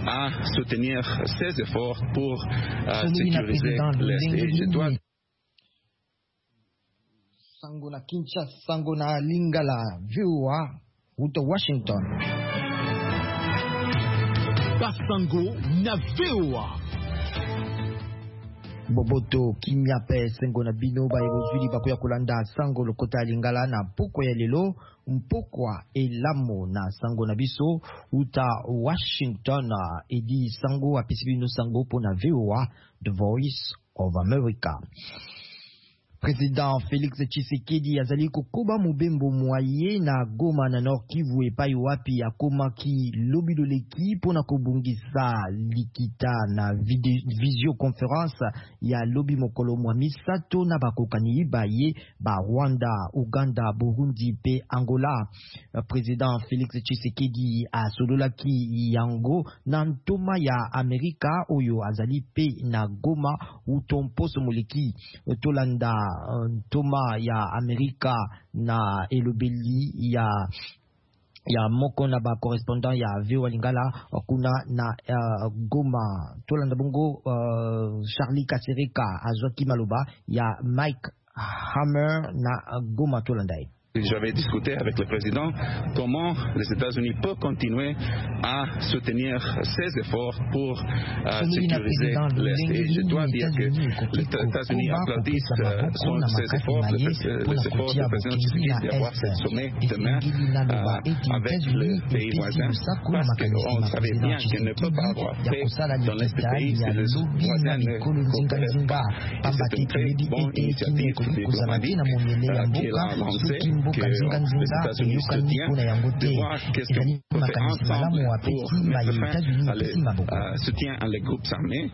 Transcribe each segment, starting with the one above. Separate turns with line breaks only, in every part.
à soutenir ses efforts pour sécuriser l'Est. Et je dois
Sango na Kinshasa, Sango na Lingala, VOA, Uto Washington.
Basango na VOA.
Boboto Kinyape Sango na Bino ba Erozuli bakoya kolanda Sango lokota Lingala na poko ya lelo mpokwa elamo na Sango na biso uta Washington edi Sango apisibino Sango pona VOA, The Voice of America. Président Félix Tshisekedi azali kokoba mobembo mwaye na Goma na Nord Kivu epai wapi akomaki lobi loleki pona kobungisa likita na visio conference ya lobi mokolo mwa misato na bakokani baye ba Rwanda, Uganda, Burundi pe Angola. Président Félix Tshisekedi asololaki yango na ntoma ya Amerika oyo azali pe na Goma utomposo moleki tolanda ntoma ya Amerika na elobeli ya moko na ba correspondant ya VOA Lingala kuna na Goma tolanda bongo Charlie Kasereka azwaki maloba ya Mike Hammer na Goma tolanda.
J'avais discuté avec le président comment les États-Unis peuvent continuer à soutenir ses efforts pour sécuriser l'Est. Et je dois dire que les États-Unis applaudissent ses efforts, les efforts du président Tshisekedi d'avoir ce sommet demain avec le pays voisin, parce qu'on savait bien qu'il ne peut pas avoir paix dans l'Est du pays si les voisins ne coopèrent pas. Et c'est une très bonne initiative diplomatique qu'il a lancée. Que les États-Unis se tiennent de voir qu'est-ce qu'on peut faire ensemble pour mettre fin à soutien à les groupes armés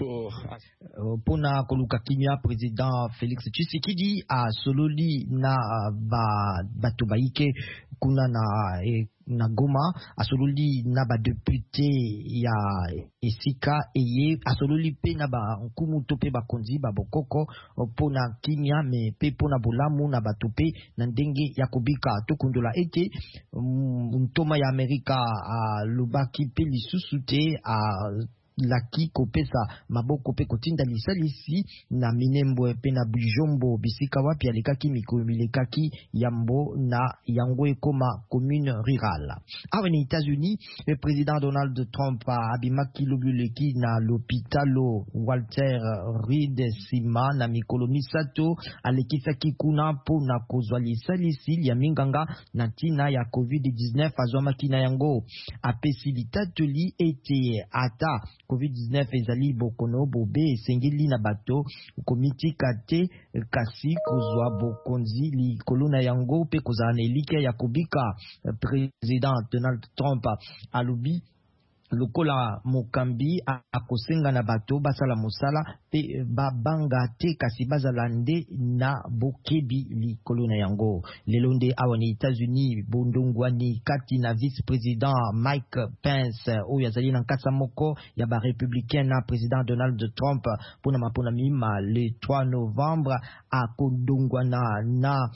pona koluka kimia président Félix Tshisekedi a sololi na bato baike kuna na Goma asololi na ba député ya esika eye asololi pe na ba nkumu to pe bakonzi ba bokoko pona kimia me pe pona bolamu na bato pe na ndenge ya kobika tokundola ete ntoma ya Amerika lubaki pe lisusu te laki kopesa maboko pe kotinda lisalisi na minembo pe na bijombo bisika wapi alikaki mikomilekaki yambo na yango ekoma commune rurale. Awa ni États-Unis, le président Donald Trump abimaki lobuleki na l'hôpitalo Walter Reed Sima na mikolo misato alekisaki kuna po na kozwa lisalisi ya minganga na tina ya COVID-19 azwamaki na yango apesi litatoli ete ata COVID-19 ezali bokono bobe esengeli na bato komiti kate kasi kozwa bokonzi likolo na yango pe kozala na elike ya kobika. Président Donald Trump alobi lokola mokambi akosenga na bato basala mosala pe babanga te kasi bazala nde na bokebi likolo na yango. Lelo nde awa ni États-Unis bondongwani kati na vice-président Mike Pence oyo azali na nkasa moko ya ba républicain na président Donald Trump pona mapona mima le 3 novembre akondongwana na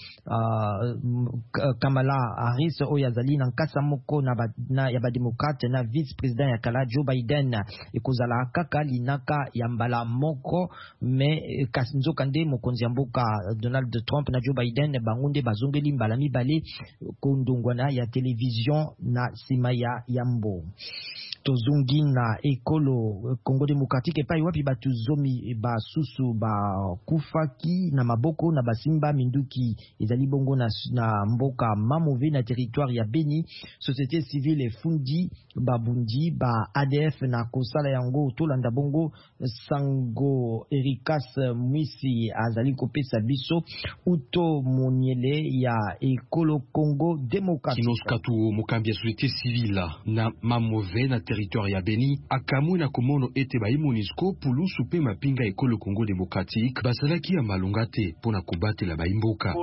Kamala Harris oyo azali na nkasa moko na ya ba démocrate na vice-président ya kala Joe Biden ekozala kaka linaka ya mbala moko me nzoka nde mokonzi ya mboka Donald Trump na Joe Biden bangunde bazongeli mbala mibale kondongwana ya television na sima ya yambo. Tozungi na ekolo Congo Démocratique epai wapi batu zomi basusu bakufaki na maboko na basimba minduki ezali bongo na mboka Mamove na territoire ya Beni. Société civile efundi babundi ba ADF na kosala yango tolanda bongo Sango Erikas Mwisi azali kopesa biso uto moniele ya ekolo Congo Démocratique.
Kinoskatu mokambi ya société civile na Mamove na territoire ya Beni akamu na komono ete ba MONUSCO pulusu pe mapinga ekolo Congo Démocratique basalaki ya malunga te pona kobatela ba imboka.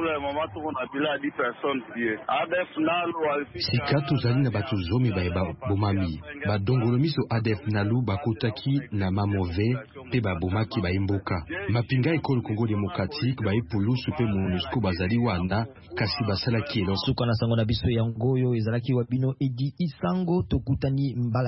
Sika tozali na batu zomi ba bomami badongolo miso ADF nalu bakotaki na Mamove pe babomaki ba imboka. Mapinga ekolo Congo Démocratique ba epulusu pe MONUSCO bazali wana kasi basalaki eloko.
Suka na sango na biso yango yo ezalaki wabino edi isango tokutani mbala